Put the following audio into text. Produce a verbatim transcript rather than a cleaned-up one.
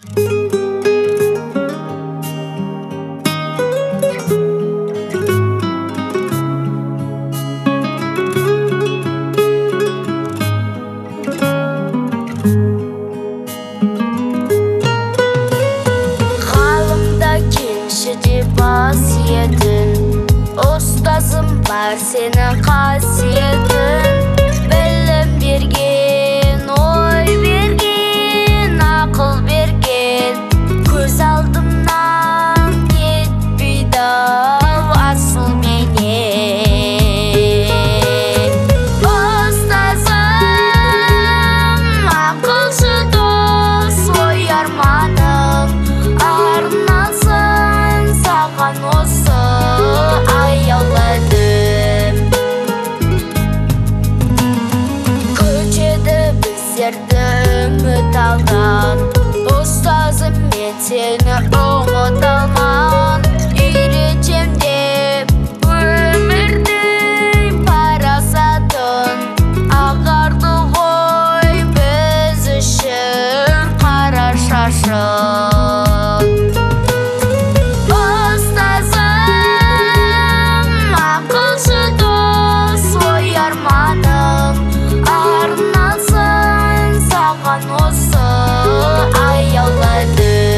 Ұстазым бар сенің қасиетің, білім берген, ой берген, ақыл берген, көз алдымнан кетпейді асыл менен. Ұстазым ақылшы дос, ой арманым арналсын саған осы аяладым. Көчеді біздерді үміт алдан, ұстазым мен сені ұмыта алман. Үйретем деп өмірдің парасатын, ағарды ғой біз үшін қара шашын. Ақылшы дос, ой арманым арналсын саған осы аяладым.